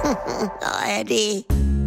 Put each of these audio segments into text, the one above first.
Oh, Eddie.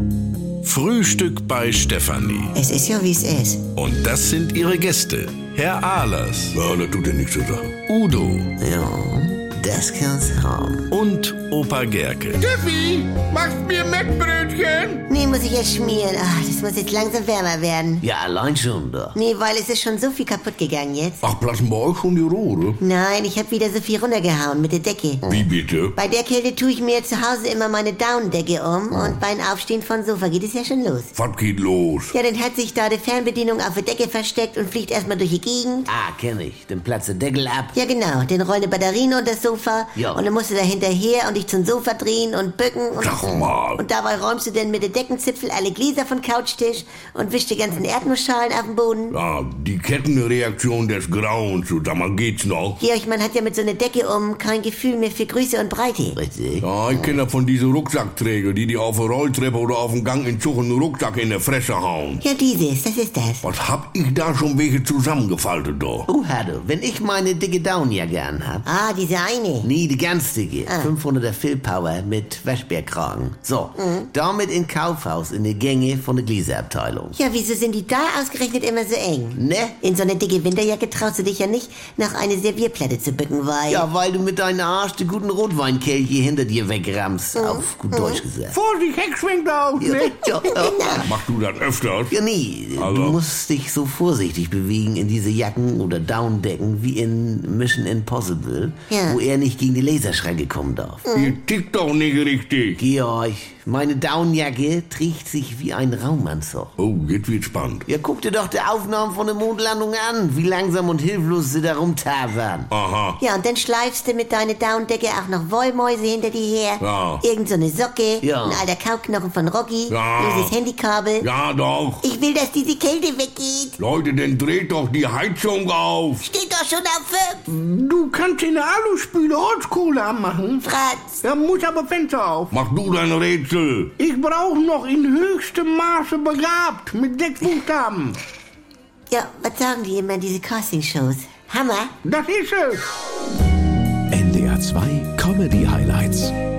Frühstück bei Stefanie. Es ist ja, wie es ist. Und das sind ihre Gäste. Herr Ahlers. Ja, das tut ja nichts zur Sache. Udo. Ja, das kann's haben. Und Opa Gerke. Steffi, machst mir Mettbrötchen? Nee, muss ich jetzt schmieren. Ach, das muss jetzt langsam wärmer werden. Ja, allein schon doch. Nee, weil es ist schon so viel kaputt gegangen jetzt. Ach, platzen bei euch schon die Rohre? Nein, ich hab wieder so viel runtergehauen mit der Decke. Wie bitte? Bei der Kälte tue ich mir zu Hause immer meine Daunendecke um und beim Aufstehen vom Sofa geht es ja schon los. Was geht los? Ja, dann hat sich da die Fernbedienung auf der Decke versteckt und fliegt erstmal durch die Gegend. Ah, kenn ich. Dann platzt der Deckel ab. Ja, genau. Dann rollen die Batterien unter das Sofa Ja. und dann musst du da hinterher und dich zum Sofa drehen und bücken und... Sag mal. Und dabei räumst du dann mit den Deckenzipfel alle Gläser von Couchtisch und wischst die ganzen Erdnussschalen auf den Boden. Ja, die Kettenreaktion des Grauens, so, sag mal, geht's noch? Georg, man hat ja mit so einer Decke kein Gefühl mehr für Größe und Breite. Richtig. Ja, ich kenne das von diesen Rucksackträger, die auf der Rolltreppe oder auf dem Gang in Zug einen Rucksack in der Fresse hauen. Ja, das ist das. Was hab ich da schon welche zusammengefaltet, doch? Hado, wenn ich meine dicke Downjacke anhab. Ah, diese eine. Nee, die ganz dicke. 500er Fill-Power mit Waschbärkragen. So, damit in Kaufhaus in die Gänge von der Gläserabteilung. Ja, wieso sind die da ausgerechnet immer so eng? Ne? In so eine dicke Winterjacke traust du dich ja nicht, nach eine Servierplatte zu bücken, weil... Ja, weil du mit deinem Arsch die guten Rotweinkelche hinter dir wegrammst. Auf gut Deutsch gesagt. Vorsicht, Heck schwingt auf, ne? Ja. Machst du das öfters? Ja, nee, Also? du musst dich so vorsichtig bewegen in diese Jacken oder Downdecken wie in Mission Impossible, Ja. wo er nicht gegen die Laserschranke kommen darf. Ihr tickt doch nicht richtig. Georg, meine Downjacke trägt sich wie ein Raumanzug. Oh, jetzt wird's spannend. Ja, guck dir doch die Aufnahmen von der Mondlandung an, wie langsam und hilflos sie da rumtavern. Aha. Ja, und dann schleifst du mit deiner Daunendecke auch noch Wollmäuse hinter dir her. Ja. Irgend so eine Socke, Ja. ein alter Kauknochen von Rocky, Ja. loses Handykabel. Ja, doch. Ich will, dass diese Kälte weggeht. Leute, dann dreht doch die Heizung auf. Steht doch schon auf 5. Du kannst in der Aluspüle Holzkohle anmachen. Franz. Da muss aber Fenster auf. Mach du dein Rätsel. Ich brauche noch in höchstem Maße begabt, mit 6 Buchstaben. Ja, was sagen die immer, diese Castingshows? Hammer. Das ist es. NDR 2 Comedy Highlights.